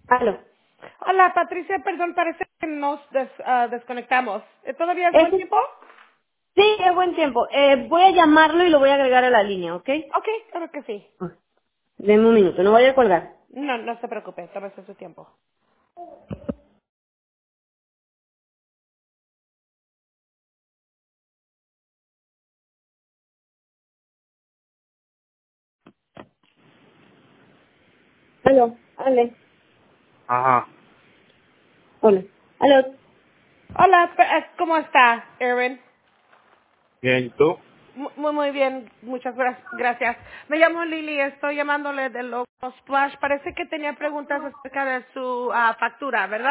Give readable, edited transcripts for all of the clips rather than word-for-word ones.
Aló. Hola, Patricia, perdón, parece que nos desconectamos. ¿Todavía es buen Es- tiempo? sí, es buen tiempo. Voy a llamarlo y lo voy a agregar a la línea, ¿ok? Ok, claro que sí. Ah, Deme un minuto, no vaya a colgar. No, no se preocupe, tómese su tiempo. Aló, Ale. Ajá. Hola. Aló. Hola, ¿cómo está, Erin? Bien, ¿y tú? Muy bien, muchas gracias. Me llamo Lily, estoy llamándole de Logo Splash. Parece que tenía preguntas acerca de su factura, ¿verdad?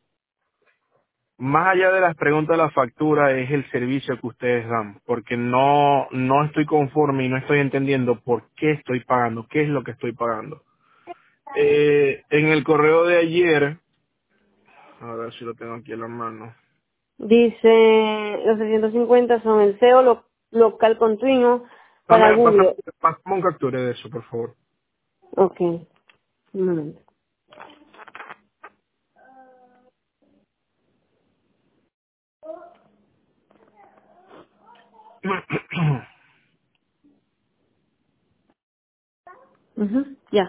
Más allá de las preguntas de la factura es el servicio que ustedes dan, porque no estoy conforme y no estoy entendiendo por qué estoy pagando, qué es lo que estoy pagando. En el correo de ayer, a ver si lo tengo aquí en la mano. Dice, los 650 son el SEO local continuo para Google. Pásame un capture de eso, por favor. Ok, un momento. Ujú, ya.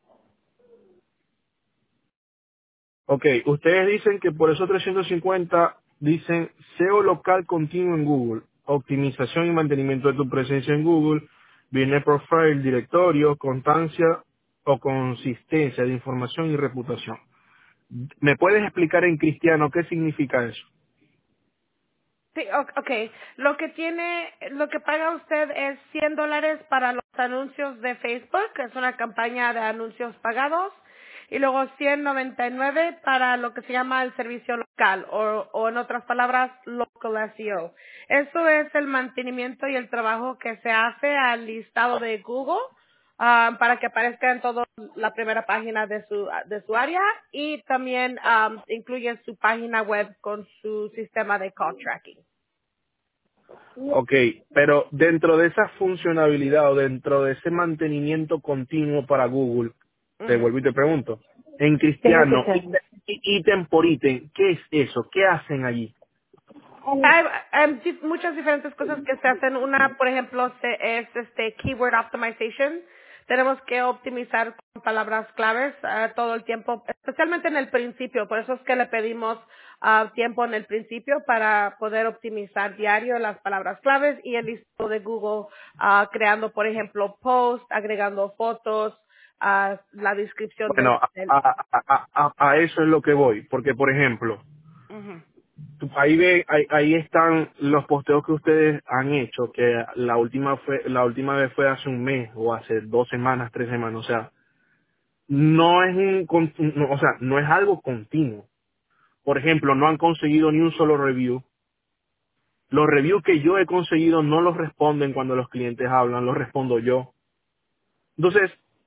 Ok, ustedes dicen que por esos 350 dicen SEO local continuo en Google, optimización y mantenimiento de tu presencia en Google, business profile, directorio, constancia o consistencia de información y reputación. ¿Me puedes explicar en cristiano qué significa eso? Sí, ok. Lo que paga usted es $100 para los anuncios de Facebook, que es una campaña de anuncios pagados, y luego 199 para lo que se llama el servicio local, o en otras palabras, local SEO. Eso es el mantenimiento y el trabajo que se hace al listado de Google, para que aparezca en toda la primera página de su área, y también incluye su página web con su sistema de call tracking. Ok, pero dentro de esa funcionalidad o dentro de ese mantenimiento continuo para Google, te Ujú. vuelvo y te pregunto, en Tengo que cristiano, hacerlo. ítem por ítem, ¿qué es eso? ¿Qué hacen allí? Hay muchas diferentes cosas que se hacen. Una, por ejemplo, es keyword optimization. Tenemos que optimizar con palabras claves todo el tiempo, especialmente en el principio. Por eso es que le pedimos tiempo en el principio para poder optimizar diario las palabras claves y el listado de Google, creando, por ejemplo, posts, agregando fotos, la descripción Bueno, del. a eso es lo que voy, porque por ejemplo, Ujú. ahí están los posteos que ustedes han hecho, que la última vez fue hace un mes o hace 2 semanas, 3 semanas, o sea, o sea, no es algo continuo. Por ejemplo, no han conseguido ni un solo review. Los reviews que yo he conseguido no los responden cuando los clientes hablan, los respondo yo. Entonces,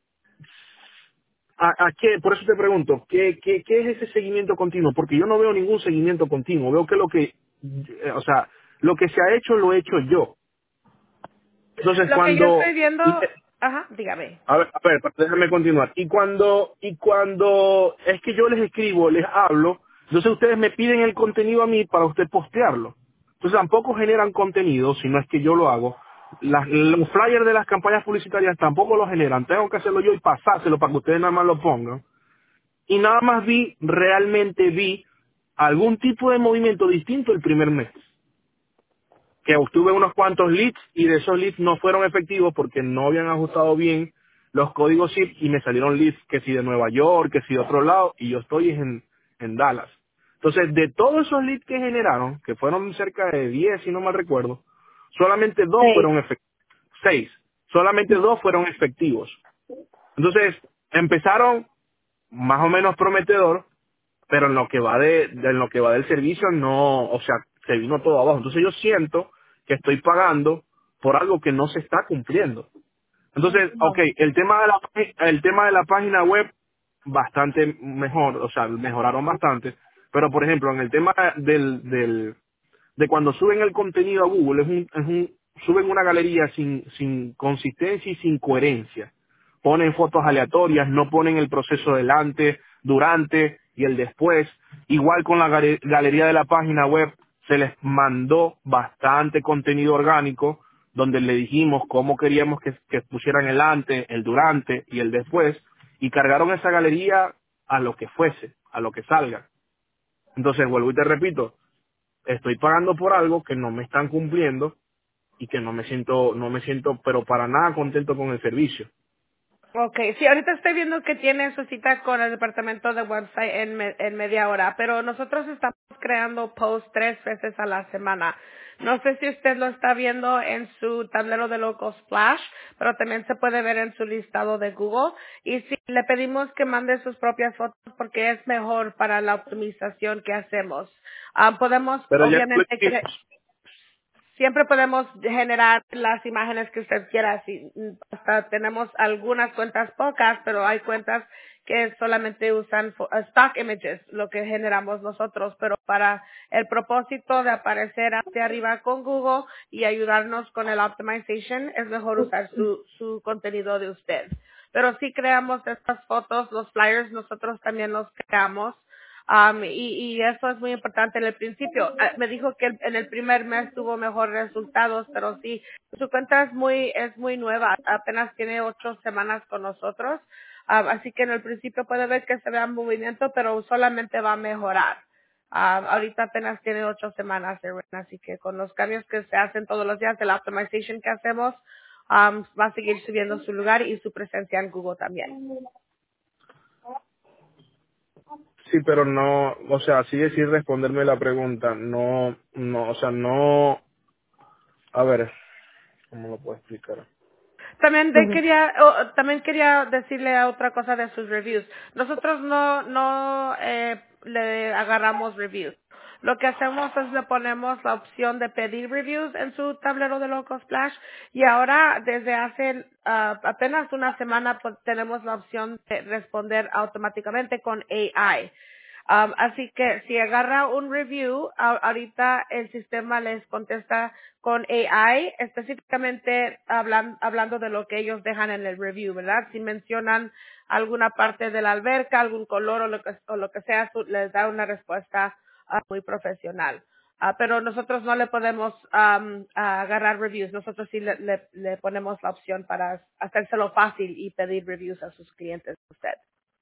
¿a qué? Por eso te pregunto, ¿qué es ese seguimiento continuo? Porque yo no veo ningún seguimiento continuo. Veo que o sea, lo que se ha hecho lo he hecho yo. Entonces, Lo que yo estoy viendo, ajá, dígame. a ver, déjame continuar. Y cuando es que yo les escribo, les hablo, entonces ustedes me piden el contenido a mí para usted postearlo. Entonces tampoco generan contenido, si no es que yo lo hago. Los flyers de las campañas publicitarias tampoco lo generan. Tengo que hacerlo yo y pasárselo para que ustedes nada más lo pongan. Y nada más realmente vi algún tipo de movimiento distinto el primer mes. Que obtuve unos cuantos leads y de esos leads no fueron efectivos porque no habían ajustado bien los códigos zip y me salieron leads que si de Nueva York, que si de otro lado y yo estoy en Dallas. Entonces, de todos esos leads que generaron, que fueron cerca de 10 si no mal recuerdo, solamente dos Seis. fueron efectivos. 6. Solamente dos fueron efectivos. Entonces, empezaron más o menos prometedor, pero en lo que va en lo que va del servicio no, o sea, se vino todo abajo. Entonces yo siento que estoy pagando por algo que no se está cumpliendo. Entonces, ok, el tema de la página web bastante mejor, o sea, mejoraron bastante, pero por ejemplo, en el tema de cuando suben el contenido a Google, suben una galería sin consistencia y sin coherencia. Ponen fotos aleatorias, no ponen el proceso delante, durante y el después. Igual con la galería de la página web se les mandó bastante contenido orgánico donde le dijimos cómo queríamos que pusieran el antes, el durante y el después y cargaron esa galería a lo que fuese, a lo que salga. Entonces vuelvo y te repito, estoy pagando por algo que no me están cumpliendo y que no me siento pero para nada contento con el servicio. Okay, sí, ahorita estoy viendo que tiene su cita con el departamento de website en media hora, pero nosotros estamos creando posts 3 veces a la semana. No sé si usted lo está viendo en su tablero de logos Splash, pero también se puede ver en su listado de Google. Y sí, le pedimos que mande sus propias fotos porque es mejor para la optimización que hacemos. Podemos, Pero ya lo obviamente, hicimos. siempre podemos generar las imágenes que usted quiera. Si, hasta tenemos algunas cuentas pocas, pero hay cuentas que solamente usan stock images, lo que generamos nosotros. Pero para el propósito de aparecer hacia arriba con Google y ayudarnos con el optimization, es mejor usar su contenido de usted. Pero si creamos estas fotos, los flyers, nosotros también los creamos. Y eso es muy importante en el principio. Me dijo que en el primer mes tuvo mejores resultados, pero sí, su cuenta es muy nueva, apenas tiene 8 semanas con nosotros, así que en el principio puede ver que se vea movimiento, pero solamente va a mejorar. Ahorita apenas tiene 8 semanas, Erwin, así que con los cambios que se hacen todos los días, de la optimization que hacemos, va a seguir subiendo su lugar y su presencia en Google también. Sí, pero no, o sea, sigue sin responderme la pregunta. O sea, no, a ver, ¿cómo lo puedo explicar? Ujú. También quería decirle otra cosa de sus reviews. Nosotros no le agarramos reviews. Lo que hacemos es le ponemos la opción de pedir reviews en su tablero de Loco Splash y ahora desde hace apenas una semana pues, tenemos la opción de responder automáticamente con AI. Así que si agarra un review, ahorita el sistema les contesta con AI, específicamente hablando de lo que ellos dejan en el review, ¿verdad? Si mencionan alguna parte de la alberca, algún color o lo que sea, les da una respuesta muy profesional. Pero nosotros no le podemos agarrar reviews, nosotros sí le ponemos la opción para hacérselo fácil y pedir reviews a sus clientes de usted.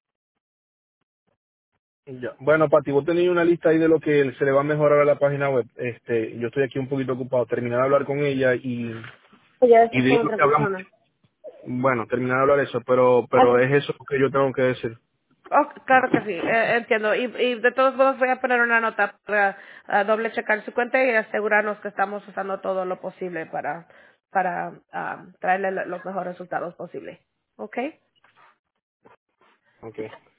Ya. Bueno, Pati, vos tenéis una lista ahí de lo que se le va a mejorar a la página web. Yo estoy aquí un poquito ocupado. Terminar de hablar con ella Pues ya y después de con ahí lo otra que hablamos. persona. Bueno, terminar de hablar eso, pero Ok. es eso lo que yo tengo que decir. Oh, claro que sí, entiendo. Y de todos modos voy a poner una nota para doble checar su cuenta y asegurarnos que estamos usando todo lo posible para traerle los mejores resultados posibles. ¿Ok? Ok.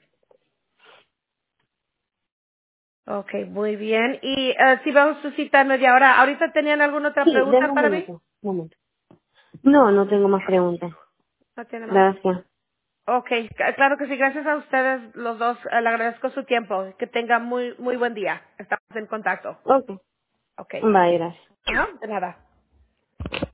Ok, muy bien. Y si vamos a su cita en media hora, ¿ahorita tenían alguna otra Sí, denme pregunta un para mí? minuto. Un momento. No, no tengo más preguntas. ¿No tiene más? Gracias. Ok, claro que sí. Gracias a ustedes los dos. Le agradezco su tiempo. Que tengan muy buen día. Estamos en contacto. Ok. Ok. Bye, gracias. Ajá, de nada.